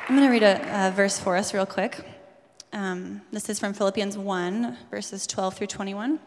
I'm going to read a verse for us real quick. This is from Philippians 1, verses 12 through 21.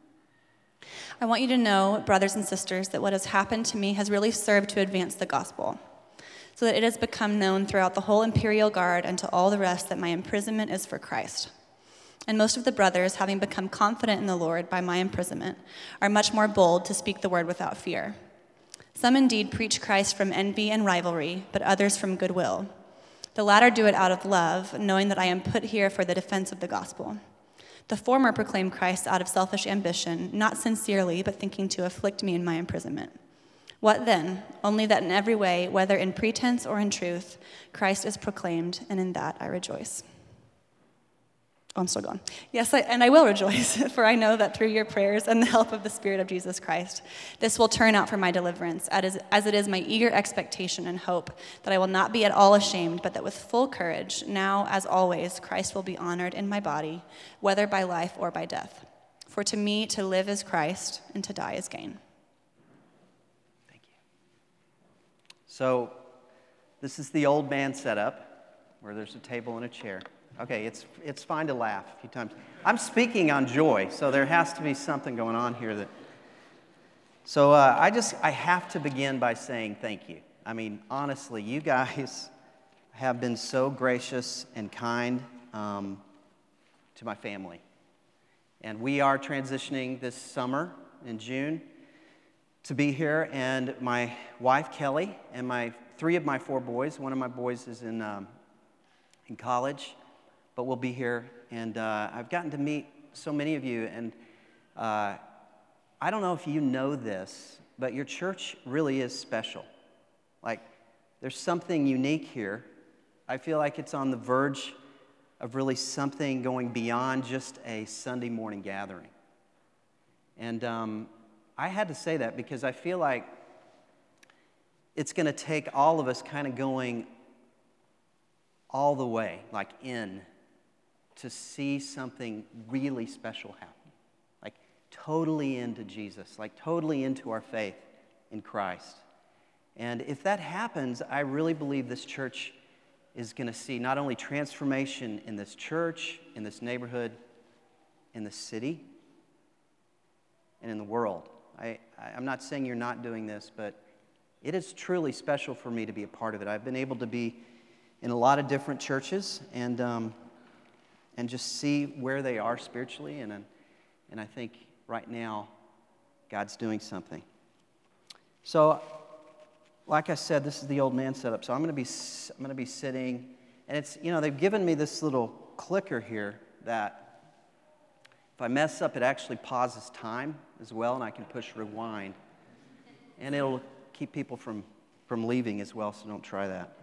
I want you to know, brothers and sisters, that what has happened to me has really served to advance the gospel, so that it has become known throughout the whole imperial guard and to all the rest that my imprisonment is for Christ. And most of the brothers, having become confident in the Lord by my imprisonment, are much more bold to speak the word without fear. Some indeed preach Christ from envy and rivalry, but others from goodwill. The latter do it out of love, knowing that I am put here for the defense of the gospel. The former proclaim Christ out of selfish ambition, not sincerely, but thinking to afflict me in my imprisonment. What then? Only that in every way, whether in pretense or in truth, Christ is proclaimed, and in that I rejoice. Oh, I'm still going. Yes, and I will rejoice, for I know that through your prayers and the help of the Spirit of Jesus Christ, this will turn out for my deliverance, as it is my eager expectation and hope that I will not be at all ashamed, but that with full courage, now as always, Christ will be honored in my body, whether by life or by death. For to me, to live is Christ, and to die is gain. Thank you. So, this is the old man setup, where there's a table and a chair. Okay, it's fine to laugh a few times. I'm speaking on joy, so there has to be something going on here that... So I have to begin by saying thank you. I mean, honestly, you guys have been so gracious and kind to my family. And we are transitioning this summer in June to be here, and my wife, Kelly, and three of my four boys, one of my boys is in college, but we'll be here, and I've gotten to meet so many of you, and I don't know if you know this, but your church really is special. Like, there's something unique here. I feel like it's on the verge of really something going beyond just a Sunday morning gathering. And I had to say that because I feel like it's going to take all of us kind of going all the way, like in, to see something really special happen. Like totally into Jesus, like totally into our faith in Christ. And if that happens, I really believe this church is going to see not only transformation in this church, in this neighborhood, in the city, and in the world. I'm not saying you're not doing this, but it is truly special for me to be a part of it. I've been able to be in a lot of different churches and just see where they are spiritually, and I think right now God's doing something. So, like I said, this is the old man setup. So I'm going to be sitting, and it's they've given me this little clicker here that if I mess up, it actually pauses time as well, and I can push rewind, and it'll keep people from leaving as well. So don't try that.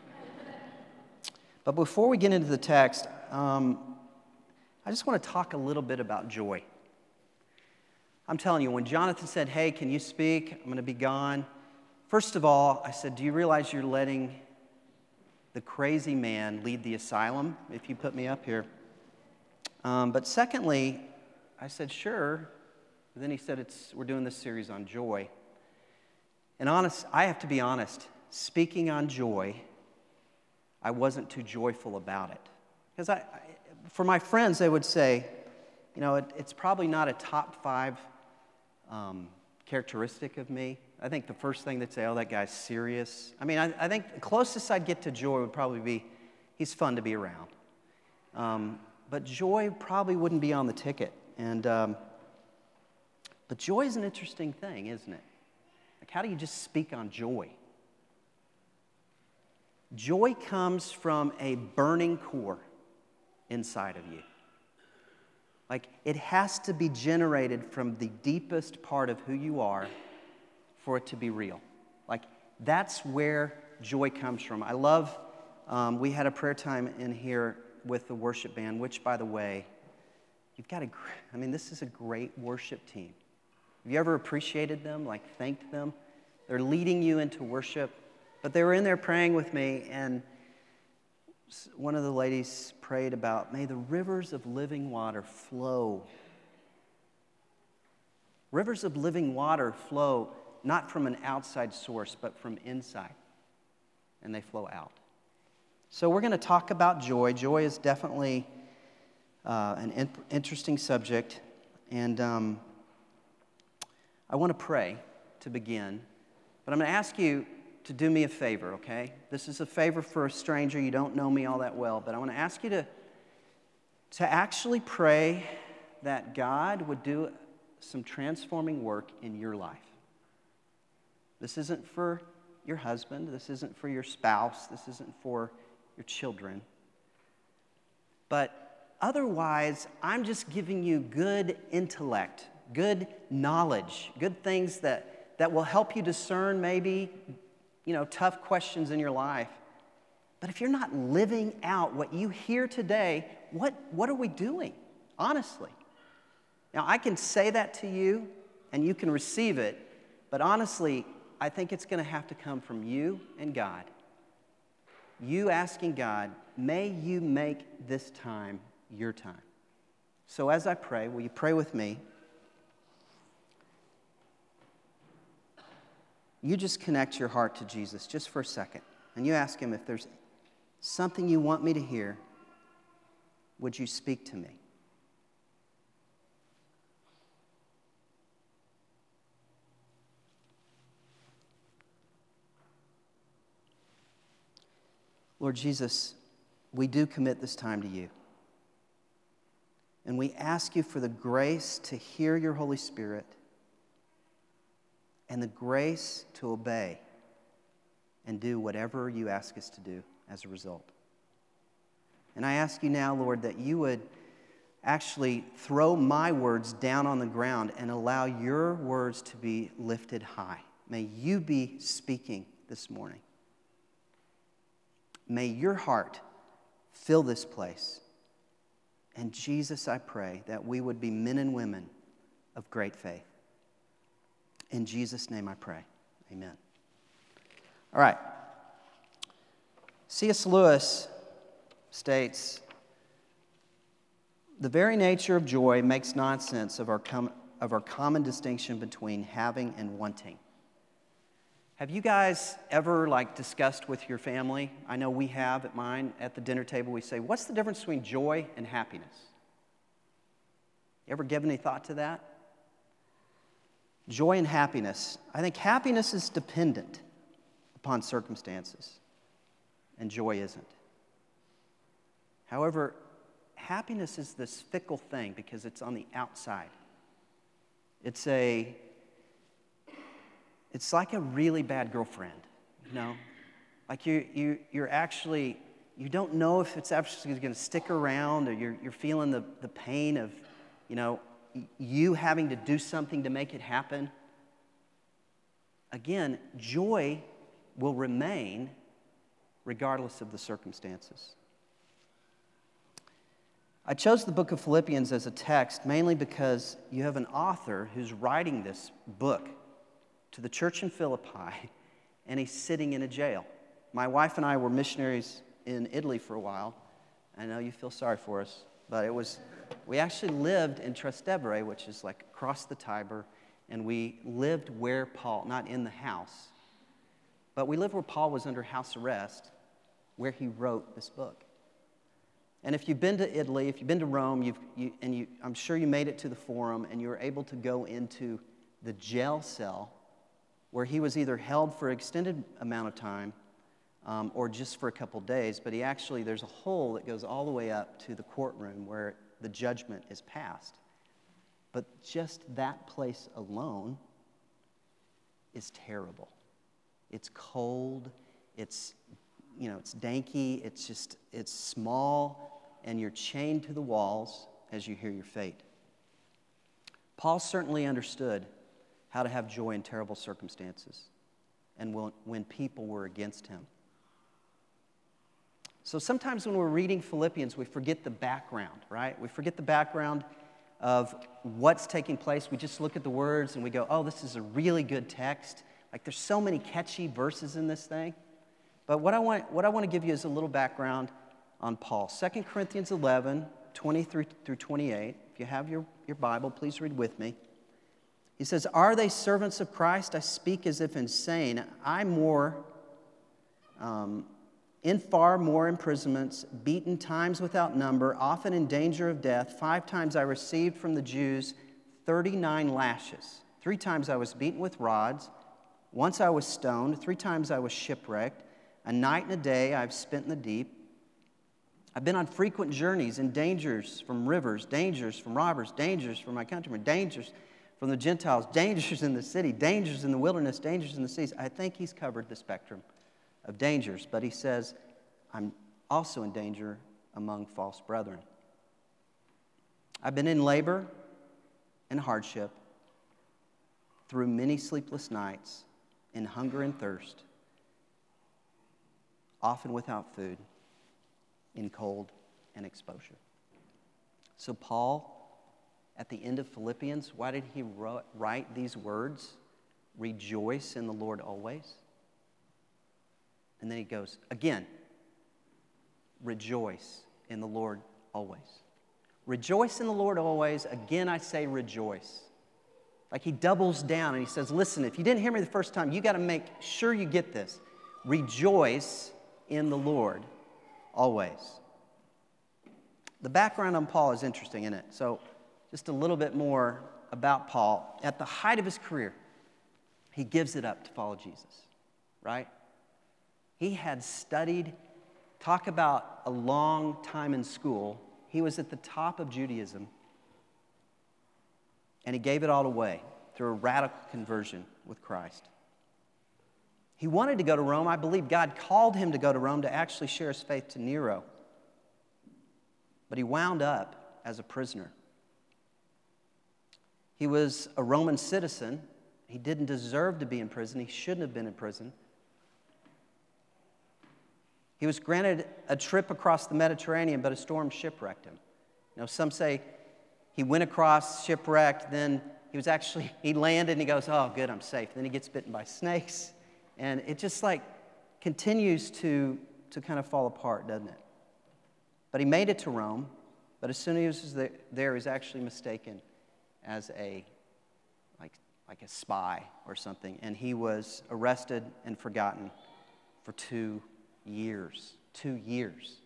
But before we get into the text, I just want to talk a little bit about joy. I'm telling you, when Jonathan said, hey, can you speak? I'm going to be gone. First of all, I said, do you realize you're letting the crazy man lead the asylum if you put me up here? But secondly, I said, sure. But then he said, we're doing this series on joy. And I have to be honest, speaking on joy, I wasn't too joyful about it. Because for my friends, they would say, it's probably not a top 5 characteristic of me. I think the first thing they'd say, oh, that guy's serious. I mean, I think the closest I'd get to joy would probably be, he's fun to be around. But joy probably wouldn't be on the ticket. But joy is an interesting thing, isn't it? Like, how do you just speak on joy? Joy comes from a burning core inside of you. Like, it has to be generated from the deepest part of who you are for it to be real. Like, that's where joy comes from. I love, we had a prayer time in here with the worship band, which, by the way, this is a great worship team. Have you ever appreciated them, like thanked them? They're leading you into worship. But they were in there praying with me, and one of the ladies prayed about, may the rivers of living water flow. Rivers of living water flow not from an outside source, but from inside, and they flow out. So we're going to talk about joy. Joy is definitely an interesting subject. And I want to pray to begin. But I'm going to ask you to do me a favor, okay? This is a favor for a stranger. You don't know me all that well. But I want to ask you to actually pray that God would do some transforming work in your life. This isn't for your husband. This isn't for your spouse. This isn't for your children. But otherwise, I'm just giving you good intellect, good knowledge, good things that will help you discern maybe, tough questions in your life. But if you're not living out what you hear today, what are we doing, honestly? Now, I can say that to you, and you can receive it, but honestly, I think it's going to have to come from you and God. You asking God, may you make this time your time. So as I pray, will you pray with me? You just connect your heart to Jesus just for a second, and you ask him, if there's something you want me to hear, would you speak to me? Lord Jesus, we do commit this time to you. And we ask you for the grace to hear your Holy Spirit and the grace to obey and do whatever you ask us to do as a result. And I ask you now, Lord, that you would actually throw my words down on the ground and allow your words to be lifted high. May you be speaking this morning. May your heart fill this place. And Jesus, I pray that we would be men and women of great faith. In Jesus' name I pray. Amen. All right. C.S. Lewis states, the very nature of joy makes nonsense of our common distinction between having and wanting. Have you guys ever discussed with your family? I know we have at mine, at the dinner table, we say, what's the difference between joy and happiness? You ever given any thought to that? Joy and happiness. I think happiness is dependent upon circumstances, and joy isn't. However, happiness is this fickle thing because it's on the outside. It's like a really bad girlfriend, Like you're actually, you don't know if it's actually going to stick around, or you're feeling the pain of, you having to do something to make it happen. Again, joy will remain regardless of the circumstances. I chose the book of Philippians as a text mainly because you have an author who's writing this book to the church in Philippi, and he's sitting in a jail. My wife and I were missionaries in Italy for a while. I know you feel sorry for us, but we actually lived in Trastevere, which is across the Tiber, and we lived where Paul, not in the house, but we lived where Paul was under house arrest, where he wrote this book. And if you've been to Italy, if you've been to Rome, I'm sure you made it to the Forum, and you were able to go into the jail cell where he was either held for an extended amount of time or just for a couple days, but there's a hole that goes all the way up to the courtroom where the judgment is passed. But just that place alone is terrible. It's cold, it's danky, it's small, and you're chained to the walls as you hear your fate. Paul certainly understood how to have joy in terrible circumstances and when people were against him. So sometimes when we're reading Philippians, we forget the background, right? We forget the background of what's taking place. We just look at the words and we go, oh, this is a really good text. There's so many catchy verses in this thing. But what I want to give you is a little background on Paul. 2 Corinthians 11, 23 through 28. If you have your Bible, please read with me. He says, are they servants of Christ? I speak as if insane. I more in far more imprisonments, beaten times without number, often in danger of death. 5 times I received from the Jews 39 lashes. 3 times I was beaten with rods. Once I was stoned. 3 times I was shipwrecked. A night and a day I've spent in the deep. I've been on frequent journeys in dangers from rivers, dangers from robbers, dangers from my countrymen, dangers from the Gentiles, dangers in the city, dangers in the wilderness, dangers in the seas. I think he's covered the spectrum of dangers, but he says, I'm also in danger among false brethren. I've been in labor and hardship, through many sleepless nights, in hunger and thirst, often without food, in cold and exposure. So Paul, at the end of Philippians, why did he write these words? Rejoice in the Lord always. And then he goes, again, rejoice in the Lord always. Rejoice in the Lord always. Again, I say rejoice. Like he doubles down and he says, listen, if you didn't hear me the first time, you got to make sure you get this. Rejoice in the Lord always. The background on Paul is interesting, isn't it? So just a little bit more about Paul. At the height of his career, he gives it up to follow Jesus, right? He had studied, talk about a long time in school. He was at the top of Judaism, and he gave it all away through a radical conversion with Christ. He wanted to go to Rome. I believe God called him to go to Rome to actually share his faith to Nero. But he wound up as a prisoner. He was a Roman citizen. He didn't deserve to be in prison. He shouldn't have been in prison. He was granted a trip across the Mediterranean, but a storm shipwrecked him. You know, some say he went across, shipwrecked, then he landed and he goes, oh, good, I'm safe. Then he gets bitten by snakes. And it just like continues to kind of fall apart, doesn't it? But he made it to Rome, but as soon as he was there, he was actually mistaken as a spy or something. And he was arrested and forgotten for 2 years. 2 years.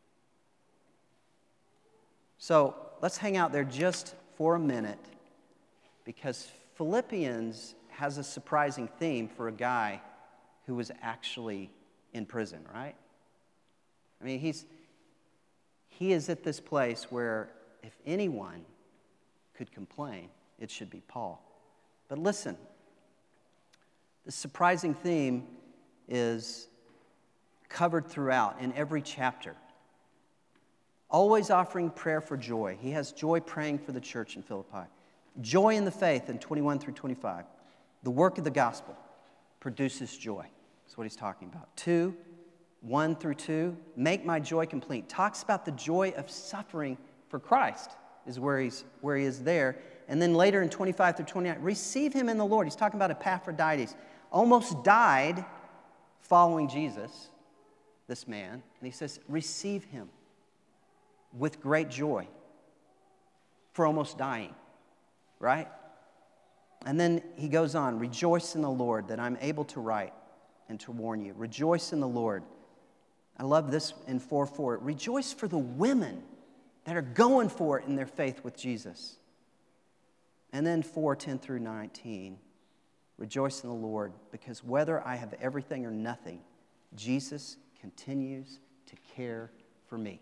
So let's hang out there just for a minute, because Philippians has a surprising theme for a guy who was actually in prison, right? I mean, he is at this place where if anyone could complain, it should be Paul. But listen, the surprising theme is covered throughout in every chapter. Always offering prayer for joy. He has joy praying for the church in Philippi. Joy in the faith in 21 through 25. The work of the gospel produces joy. That's what he's talking about. 1 through 2, make my joy complete. Talks about the joy of suffering for Christ is where he is there. And then later in 25 through 29, receive him in the Lord. He's talking about Epaphroditus. Almost died following Jesus, this man. And he says, receive him with great joy for almost dying, right? And then he goes on, rejoice in the Lord that I'm able to write and to warn you. Rejoice in the Lord. I love this in 4:4. Rejoice for the women that are going for it in their faith with Jesus. And then 4:10 through 19. Rejoice in the Lord, because whether I have everything or nothing, Jesus continues to care for me.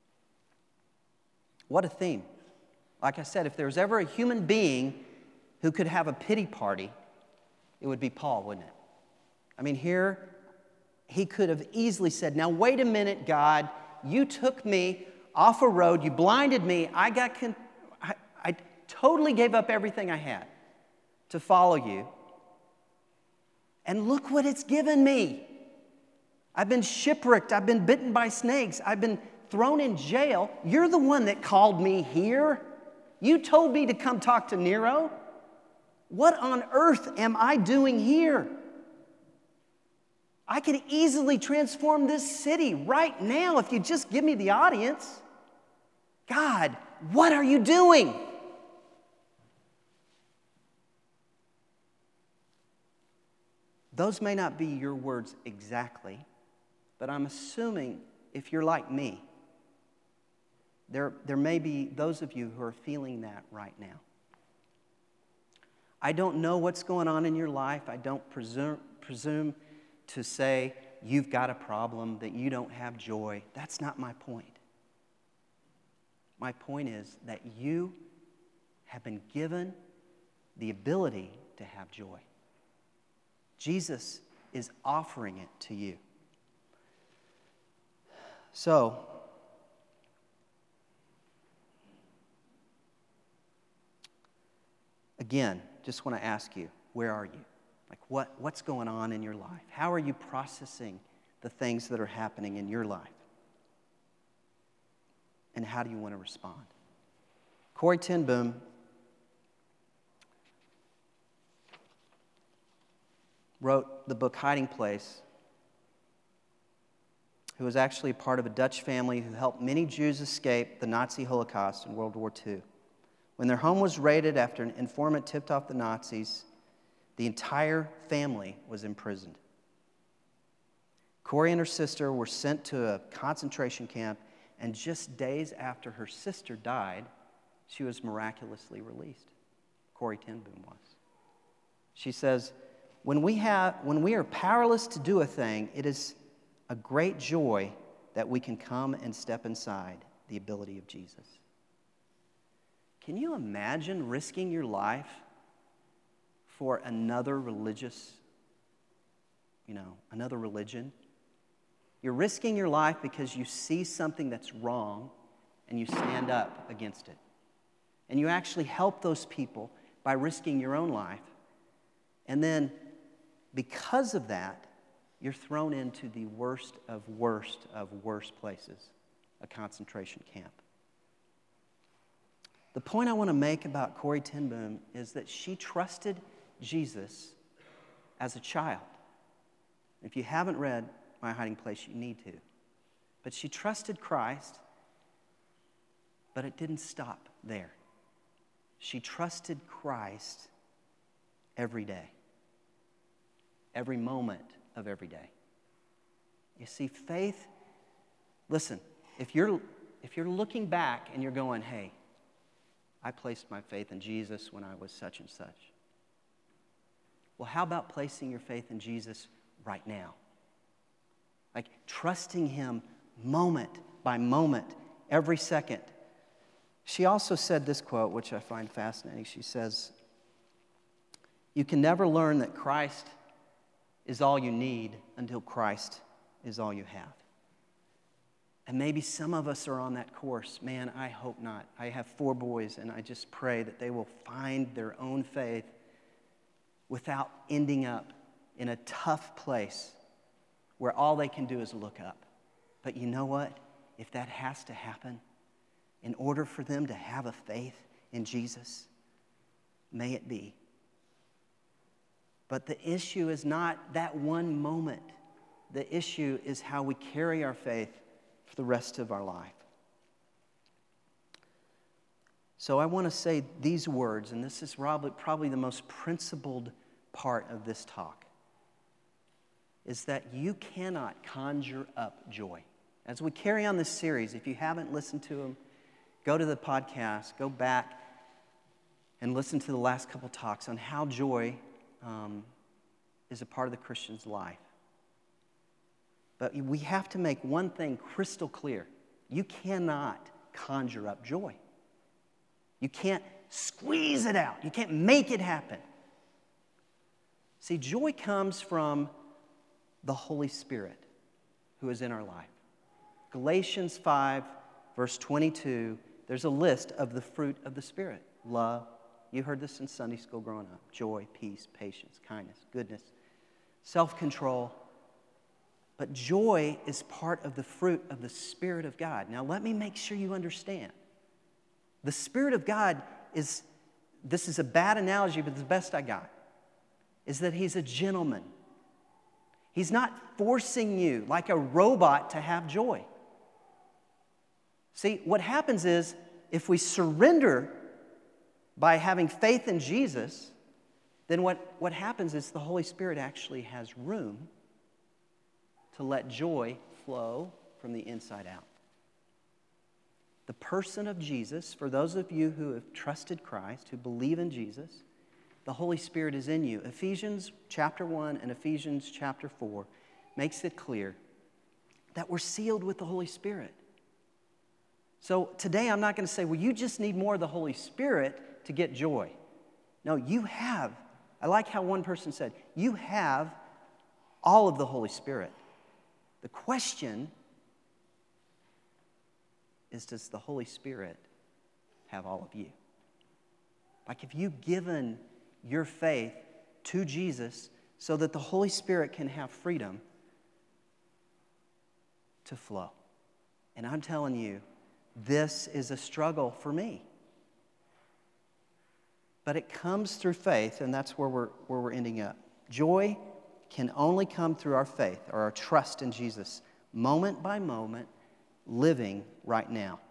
What a theme. Like I said, if there was ever a human being who could have a pity party, it would be Paul, wouldn't it? I mean, here he could have easily said, now wait a minute, God, you took me off a road, you blinded me, I totally gave up everything I had to follow you. And look what it's given me. I've been shipwrecked, I've been bitten by snakes, I've been thrown in jail. You're the one that called me here. You told me to come talk to Nero. What on earth am I doing here? I could easily transform this city right now if you just give me the audience. God, what are you doing? Those may not be your words exactly, But I'm assuming if you're like me, there may be those of you who are feeling that right now. I don't know what's going on in your life. I don't presume to say you've got a problem, that you don't have joy. That's not my point. My point is that you have been given the ability to have joy. Jesus is offering it to you. So, again, just want to ask you, where are you? Like what's going on in your life? How are you processing the things that are happening in your life? And how do you want to respond? Corrie ten Boom wrote the book Hiding Place, who was actually part of a Dutch family who helped many Jews escape the Nazi Holocaust in World War II. When their home was raided after an informant tipped off the Nazis, the entire family was imprisoned. Corrie and her sister were sent to a concentration camp, and just days after her sister died, she was miraculously released. Corrie ten Boom was. She says, when we are powerless to do a thing, it is a great joy that we can come and step inside the ability of Jesus. Can you imagine risking your life for another another religion? You're risking your life because you see something that's wrong and you stand up against it. And you actually help those people by risking your own life. And then, because of that, you're thrown into the worst of worst places, a concentration camp. The point I want to make about Corrie ten Boom is that she trusted Jesus as a child. If you haven't read My Hiding Place, you need to. But she trusted Christ, but it didn't stop there. She trusted Christ every day, every moment of every day. You see, faith, listen, if you're looking back and you're going, hey, I placed my faith in Jesus when I was such and such. Well, how about placing your faith in Jesus right now? Like trusting Him moment by moment, every second. She also said this quote, which I find fascinating. She says, you can never learn that Christ is all you need until Christ is all you have. And maybe some of us are on that course. Man, I hope not. I have 4 boys, and I just pray that they will find their own faith without ending up in a tough place where all they can do is look up. But you know what? If that has to happen, in order for them to have a faith in Jesus, may it be. But the issue is not that one moment. The issue is how we carry our faith for the rest of our life. So I want to say these words, and this is probably the most principled part of this talk, is that you cannot conjure up joy. As we carry on this series, if you haven't listened to them, go to the podcast, go back and listen to the last couple talks on how joy is a part of the Christian's life. But we have to make one thing crystal clear. You cannot conjure up joy. You can't squeeze it out. You can't make it happen. See, joy comes from the Holy Spirit who is in our life. Galatians 5, verse 22, there's a list of the fruit of the Spirit. Love. You heard this in Sunday school growing up. Joy, peace, patience, kindness, goodness, self-control. But joy is part of the fruit of the Spirit of God. Now, let me make sure you understand. The Spirit of God is, this is a bad analogy, but the best I got, is that He's a gentleman. He's not forcing you like a robot to have joy. See, what happens is, if we surrender by having faith in Jesus, then what happens is the Holy Spirit actually has room to let joy flow from the inside out. The person of Jesus, for those of you who have trusted Christ, who believe in Jesus, the Holy Spirit is in you. Ephesians chapter 1 and Ephesians chapter 4 makes it clear that we're sealed with the Holy Spirit. So today I'm not going to say, well, you just need more of the Holy Spirit to get joy. No, you have. I like how one person said, you have all of the Holy Spirit. The question is, does the Holy Spirit have all of you? Like, have you given your faith to Jesus so that the Holy Spirit can have freedom to flow? And I'm telling you, this is a struggle for me. But it comes through faith, and that's where we're ending up. Joy can only come through our faith or our trust in Jesus, moment by moment, living right now.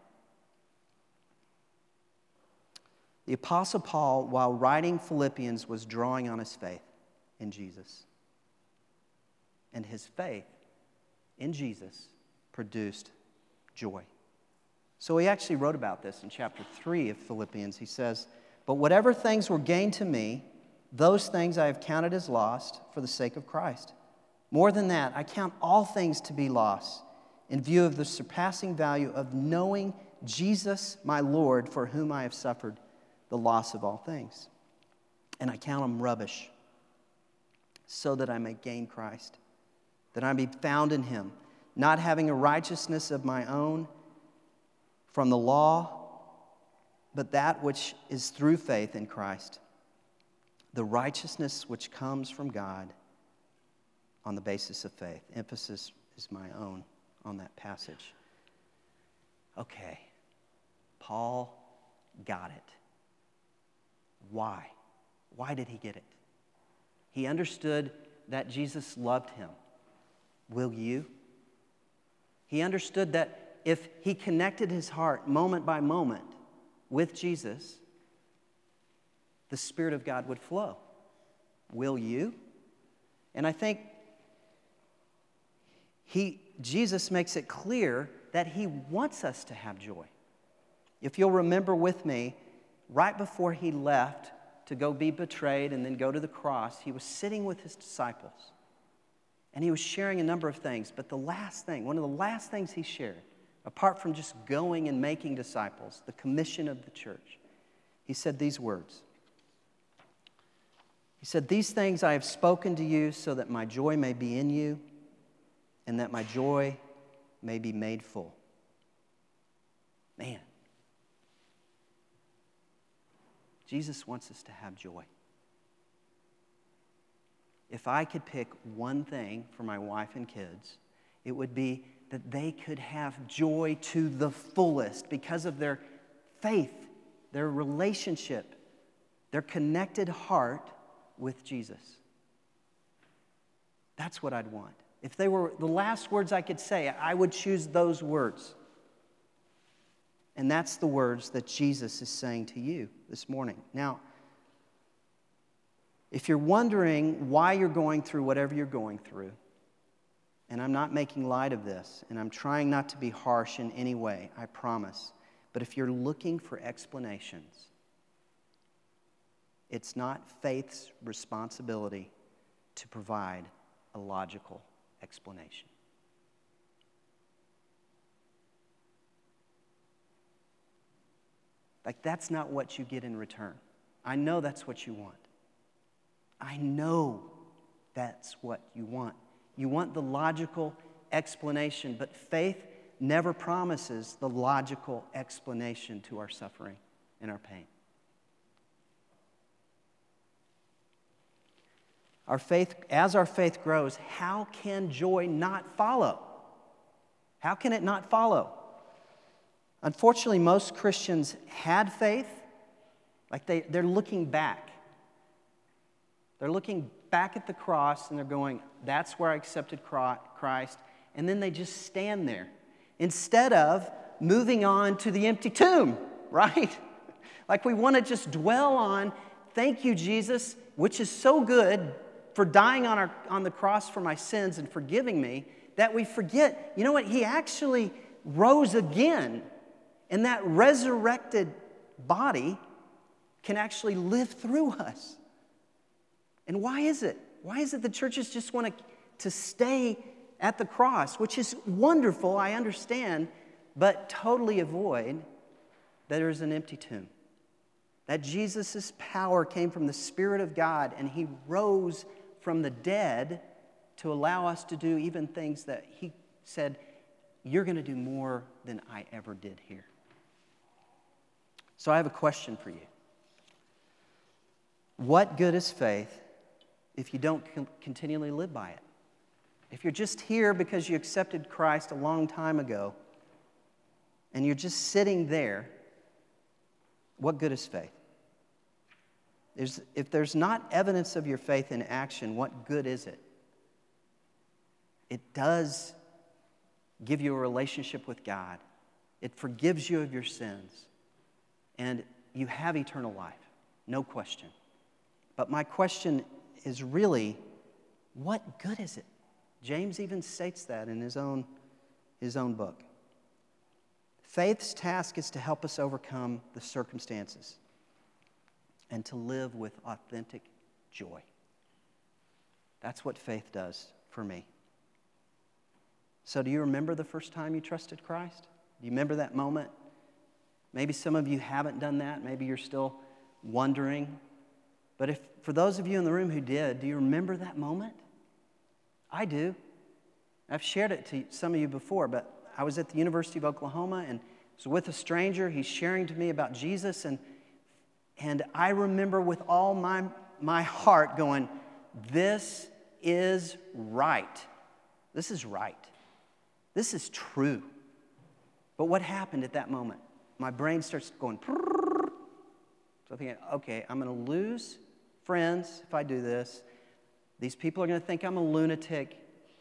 The Apostle Paul, while writing Philippians, was drawing on his faith in Jesus. And his faith in Jesus produced joy. So he actually wrote about this in chapter 3 of Philippians. He says, "But whatever things were gained to me, those things I have counted as lost for the sake of Christ. More than that, I count all things to be lost in view of the surpassing value of knowing Jesus, my Lord, for whom I have suffered the loss of all things. And I count them rubbish, so that I may gain Christ, that I may be found in him, not having a righteousness of my own from the law, but that which is through faith in Christ, the righteousness which comes from God on the basis of faith." Emphasis is my own on that passage. Okay, Paul got it. Why? Why did he get it? He understood that Jesus loved him. Will you? He understood that if he connected his heart moment by moment with Jesus, the Spirit of God would flow. Will you? And I think Jesus makes it clear that he wants us to have joy. If you'll remember with me, right before he left to go be betrayed and then go to the cross, he was sitting with his disciples. And he was sharing a number of things. But one of the last things he shared, apart from just going and making disciples, the commission of the church, he said these words. He said, "These things I have spoken to you so that my joy may be in you and that my joy may be made full." Man, Jesus wants us to have joy. If I could pick one thing for my wife and kids, it would be that they could have joy to the fullest because of their faith, their relationship, their connected heart with Jesus. That's what I'd want. If they were the last words I could say, I would choose those words. And that's the words that Jesus is saying to you this morning. Now, if you're wondering why you're going through whatever you're going through, and I'm not making light of this, and I'm trying not to be harsh in any way, I promise. But if you're looking for explanations, it's not faith's responsibility to provide a logical explanation. Like, that's not what you get in return. I know that's what you want. I know that's what you want. You want the logical explanation, but faith never promises the logical explanation to our suffering and our pain. As our faith grows, how can joy not follow? How can it not follow? Unfortunately, most Christians had faith, like they're looking back. They're looking back at the cross and they're going, that's where I accepted Christ. And then they just stand there instead of moving on to the empty tomb, right? Like, we want to just dwell on, thank you, Jesus, which is so good for dying on the cross for my sins and forgiving me, that we forget, you know what? He actually rose again. And that resurrected body can actually live through us. And why is it? Why is it the churches just want to stay at the cross, which is wonderful, I understand, but totally avoid that there's an empty tomb? That Jesus' power came from the Spirit of God, and He rose from the dead to allow us to do even things that He said, you're going to do more than I ever did here. So I have a question for you. What good is faith if you don't continually live by it? If you're just here because you accepted Christ a long time ago, and you're just sitting there, what good is faith? If there's not evidence of your faith in action, what good is it? It does give you a relationship with God. It forgives you of your sins. And you have eternal life, no question. But my question is really, what good is it? James even states that in his own book. Faith's task is to help us overcome the circumstances and to live with authentic joy. That's what faith does for me. So do you remember the first time you trusted Christ? Do you remember that moment? Maybe some of you haven't done that. Maybe you're still wondering. But for those of you in the room who did, do you remember that moment? I do. I've shared it to some of you before, but I was at the University of Oklahoma and was with a stranger. He's sharing to me about Jesus, and I remember with all my heart going, this is right. This is right. This is true. But what happened at that moment? My brain starts going, so I'm thinking, okay, I'm going to lose friends if I do this. These people are going to think I'm a lunatic.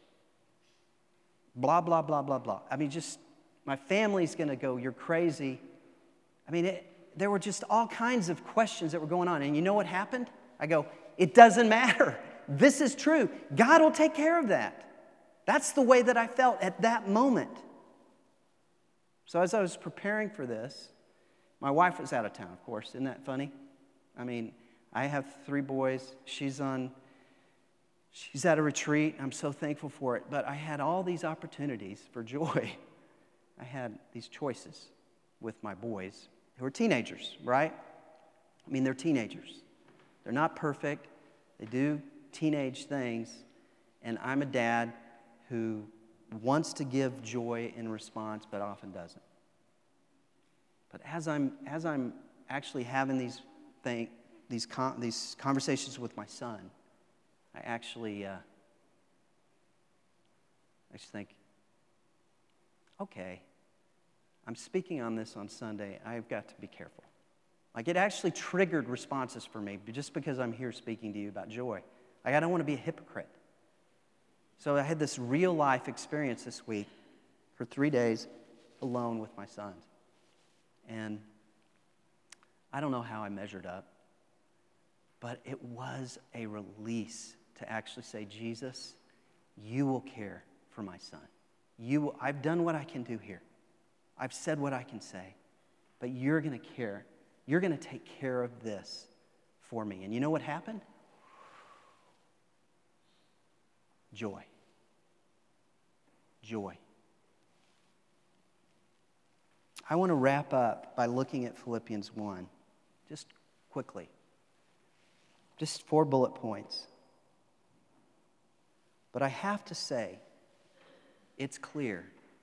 Blah, blah, blah, blah, blah. I mean, just my family's going to go, you're crazy. I mean, there were just all kinds of questions that were going on. And you know what happened? I go, it doesn't matter. This is true. God will take care of that. That's the way that I felt at that moment. So as I was preparing for this, my wife was out of town, of course. Isn't that funny? I mean, I have 3 boys. She's at a retreat. I'm so thankful for it. But I had all these opportunities for joy. I had these choices with my boys who are teenagers, right? I mean, they're teenagers. They're not perfect. They do teenage things. And I'm a dad who wants to give joy in response, but often doesn't. But as I'm actually having these conversations with my son, I actually think, okay, I'm speaking on this on Sunday. I've got to be careful. Like, it actually triggered responses for me just because I'm here speaking to you about joy. Like, I don't want to be a hypocrite. So I had this real life experience this week for 3 days alone with my sons. And I don't know how I measured up, but it was a release to actually say, Jesus, you will care for my son. I've done what I can do here. I've said what I can say, but you're going to care. You're going to take care of this for me. And you know what happened? Joy. Joy. I want to wrap up by looking at Philippians 1, just quickly. Just 4 bullet points. But I have to say, it's clear.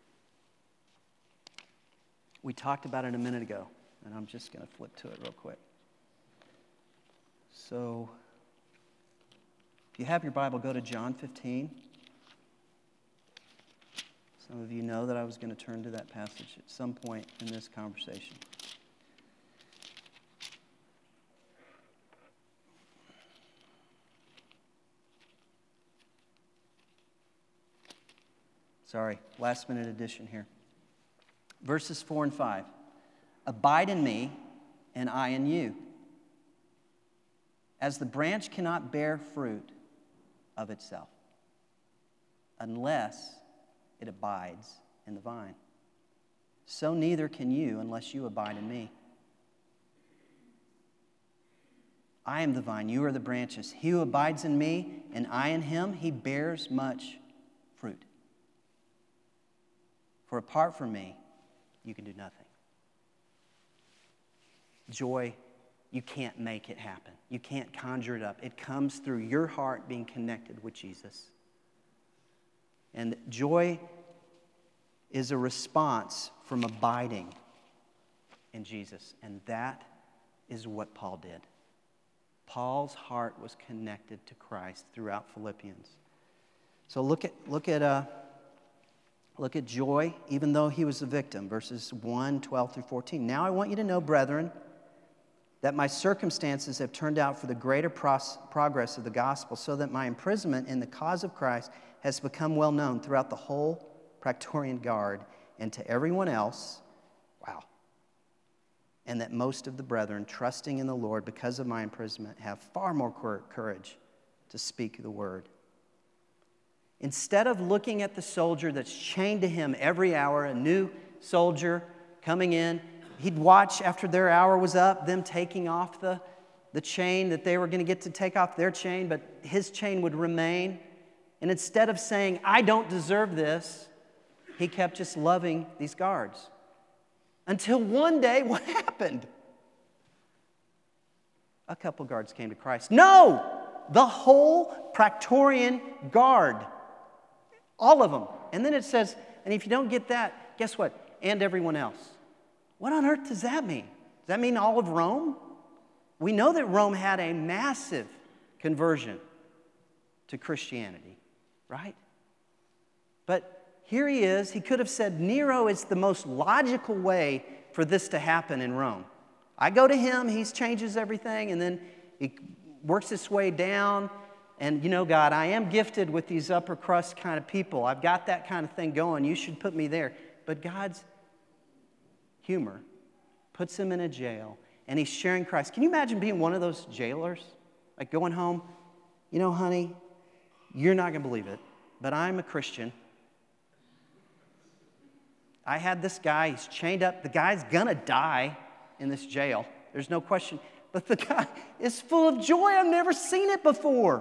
We talked about it a minute ago, and I'm just going to flip to it real quick. So, if you have your Bible, go to John 15. Some of you know that I was going to turn to that passage at some point in this conversation. Sorry, last minute addition here. Verses 4 and 5. Abide in me, and I in you. As the branch cannot bear fruit of itself, unless it abides in the vine. So neither can you unless you abide in me. I am the vine, you are the branches. He who abides in me and I in him, he bears much fruit. For apart from me, you can do nothing. Joy, you can't make it happen. You can't conjure it up. It comes through your heart being connected with Jesus. And joy is a response from abiding in Jesus. And that is what Paul did. Paul's heart was connected to Christ throughout Philippians. So look at joy, even though he was a victim, verses 1, 12 through 14. Now I want you to know, brethren, that my circumstances have turned out for the greater progress of the gospel, so that my imprisonment in the cause of Christ has become well known throughout the whole Praetorian Guard and to everyone else. Wow. And that most of the brethren, trusting in the Lord because of my imprisonment, have far more courage to speak the word. Instead of looking at the soldier that's chained to him every hour, a new soldier coming in, he'd watch after their hour was up, them taking off the chain that they were going to get to take off their chain, but his chain would remain. And instead of saying, I don't deserve this, he kept just loving these guards. Until one day, what happened? A couple guards came to Christ. No! The whole Praetorian Guard. All of them. And then it says, and if you don't get that, guess what? And everyone else. What on earth does that mean? Does that mean all of Rome? We know that Rome had a massive conversion to Christianity, right? But here he is. He could have said, Nero is the most logical way for this to happen in Rome. I go to him, he changes everything, and then he works his way down. And you know, God, I am gifted with these upper crust kind of people. I've got that kind of thing going. You should put me there. But God's humor puts him in a jail, and he's sharing Christ. Can you imagine being one of those jailers? Like going home, you know, honey, you're not going to believe it, but I'm a Christian. I had this guy, he's chained up. The guy's going to die in this jail. There's no question. But the guy is full of joy. I've never seen it before.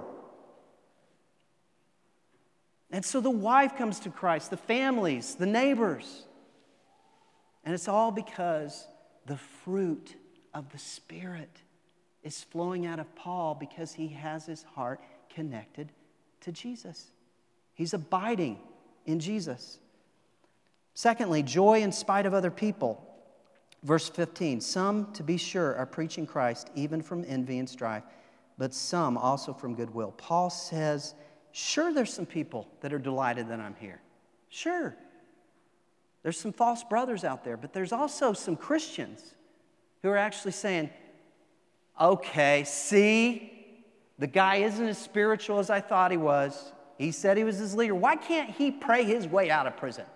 And so the wife comes to Christ, the families, the neighbors. And it's all because the fruit of the Spirit is flowing out of Paul because he has his heart connected to Jesus. He's abiding in Jesus. Secondly, joy in spite of other people. Verse 15, some, to be sure, are preaching Christ even from envy and strife, but some also from goodwill. Paul says, sure, there's some people that are delighted that I'm here. Sure. There's some false brothers out there, but there's also some Christians who are actually saying, okay, see, the guy isn't as spiritual as I thought he was. He said he was his leader. Why can't he pray his way out of prison?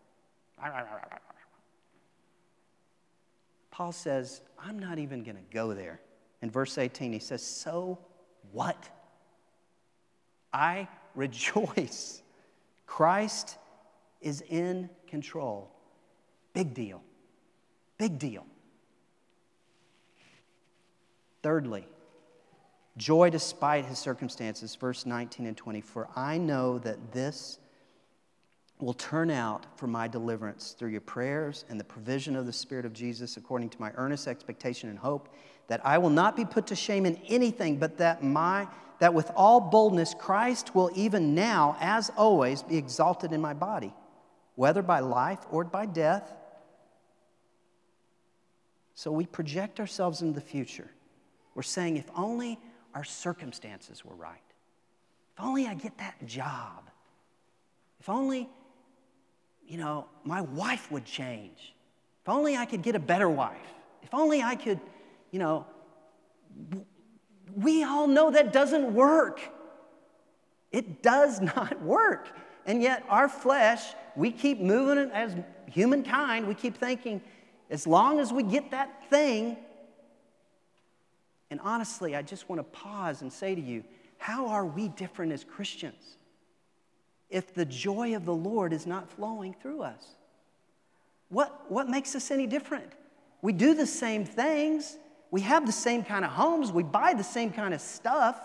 Paul says, I'm not even going to go there. In verse 18, he says, so what? I rejoice. Christ is in control. Big deal. Big deal. Thirdly, joy despite his circumstances, verse 19 and 20. For I know that this will turn out for my deliverance through your prayers and the provision of the Spirit of Jesus, according to my earnest expectation and hope, that I will not be put to shame in anything, but that with all boldness Christ will even now, as always, be exalted in my body, whether by life or by death. So we project ourselves into the future. We're saying, if only our circumstances were right. If only I get that job. If only, my wife would change. If only I could get a better wife. If only I could, we all know that doesn't work. It does not work. And yet our flesh, we keep moving it as humankind. We keep thinking, as long as we get that thing. And honestly, I just want to pause and say to you, how are we different as Christians? if the joy of the Lord is not flowing through us? What makes us any different? We do the same things. We have the same kind of homes. We buy the same kind of stuff.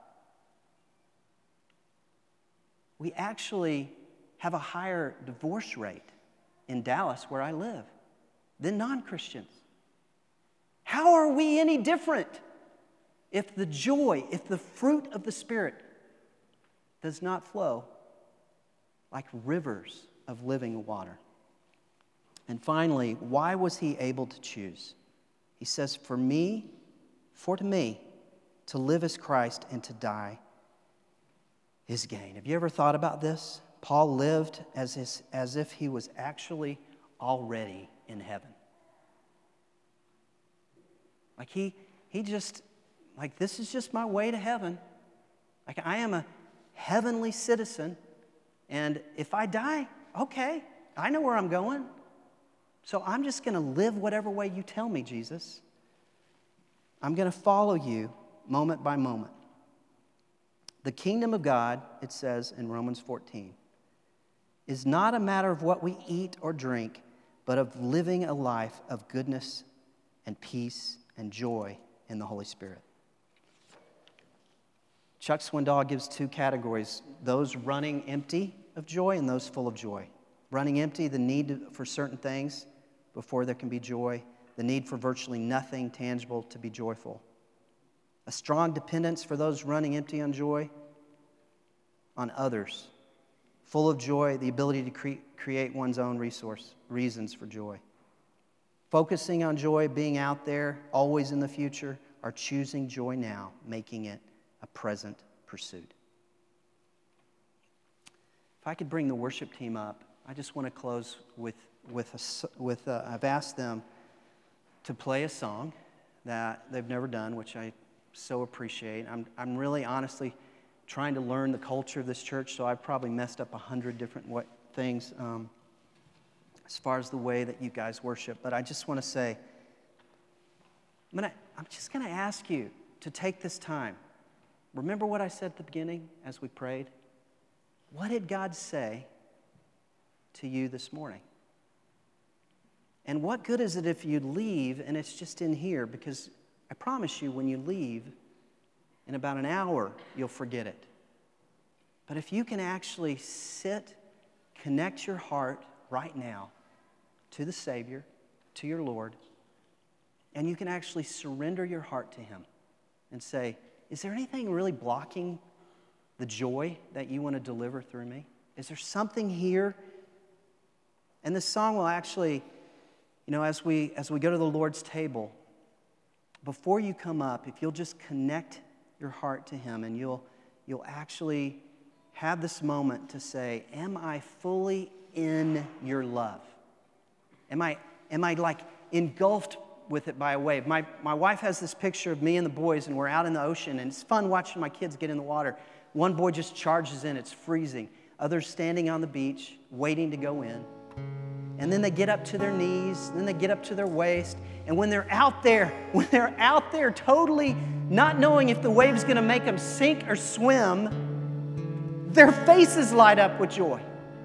We actually have a higher divorce rate in Dallas, where I live, than non-Christians. How are we any different if the joy, if the fruit of the Spirit does not flow like rivers of living water? And finally, why was he able to choose? He says, to me, to live is Christ and to die is gain. Have you ever thought about this? Paul lived as if he was actually already in heaven. Like he just, like, this is just my way to heaven. Like, I am a heavenly citizen, and if I die, okay, I know where I'm going. So I'm just going to live whatever way you tell me, Jesus. I'm going to follow you moment by moment. The kingdom of God, it says in Romans 14, is not a matter of what we eat or drink, but of living a life of goodness and peace and joy in the Holy Spirit. Chuck Swindoll gives two categories: those running empty of joy and those full of joy. Running empty, the need for certain things before there can be joy, the need for virtually nothing tangible to be joyful. A strong dependence for those running empty on joy, on others. Full of joy, the ability to create one's own reasons for joy. Focusing on joy, being out there, always in the future, or choosing joy now, making it a present pursuit. If I could bring the worship team up, I just want to close with I've asked them to play a song that they've never done, which I so appreciate. I'm really honestly trying to learn the culture of this church, so I've probably messed up 100 different things as far as the way that you guys worship. But I just want to say, I'm just going to ask you to take this time. Remember what I said at the beginning as we prayed? What did God say to you this morning? And what good is it if you leave and it's just in here? Because I promise you, when you leave, in about an hour, you'll forget it. But if you can actually sit, connect your heart right now to the Savior, to your Lord, and you can actually surrender your heart to Him and say, is there anything really blocking the joy that you want to deliver through me? Is there something here? And this song will actually, as we go to the Lord's table, before you come up, if you'll just connect your heart to Him, and you'll actually have this moment to say, am I fully in your love? Am I like engulfed with it by a wave? My wife has this picture of me and the boys, and we're out in the ocean, and it's fun watching my kids get in the water. One boy just charges in, it's freezing. Others standing on the beach, waiting to go in. And then they get up to their knees, then they get up to their waist, and when they're out there totally not knowing if the wave's going to make them sink or swim, their faces light up with joy.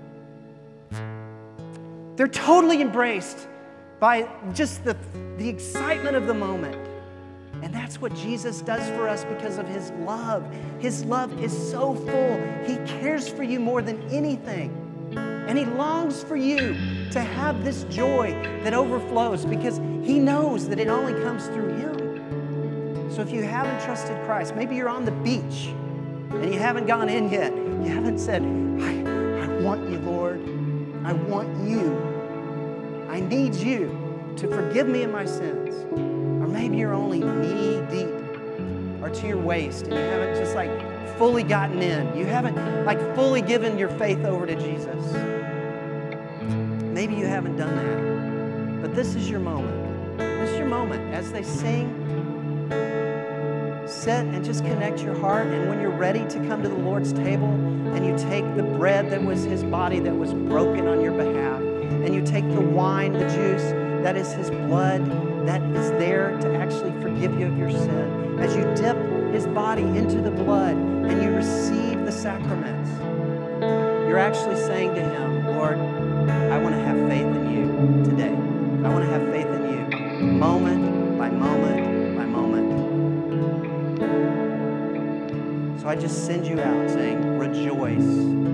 They're totally embraced by just the excitement of the moment. And that's what Jesus does for us because of His love. His love is so full. He cares for you more than anything. And He longs for you to have this joy that overflows because He knows that it only comes through Him. So if you haven't trusted Christ, maybe you're on the beach and you haven't gone in yet. You haven't said, I want you, Lord. I want you. I need you to forgive me of my sins. Or maybe you're only knee deep or to your waist and you haven't just like fully gotten in. You haven't like fully given your faith over to Jesus. Maybe you haven't done that. But this is your moment. This is your moment. As they sing, sit and just connect your heart. And when you're ready to come to the Lord's table and you take the bread that was His body that was broken on your behalf, and you take the wine, the juice, that is His blood, that is there to actually forgive you of your sin. As you dip His body into the blood and you receive the sacraments, you're actually saying to Him, Lord, I want to have faith in you today. I want to have faith in you moment by moment by moment. So I just send you out saying, rejoice.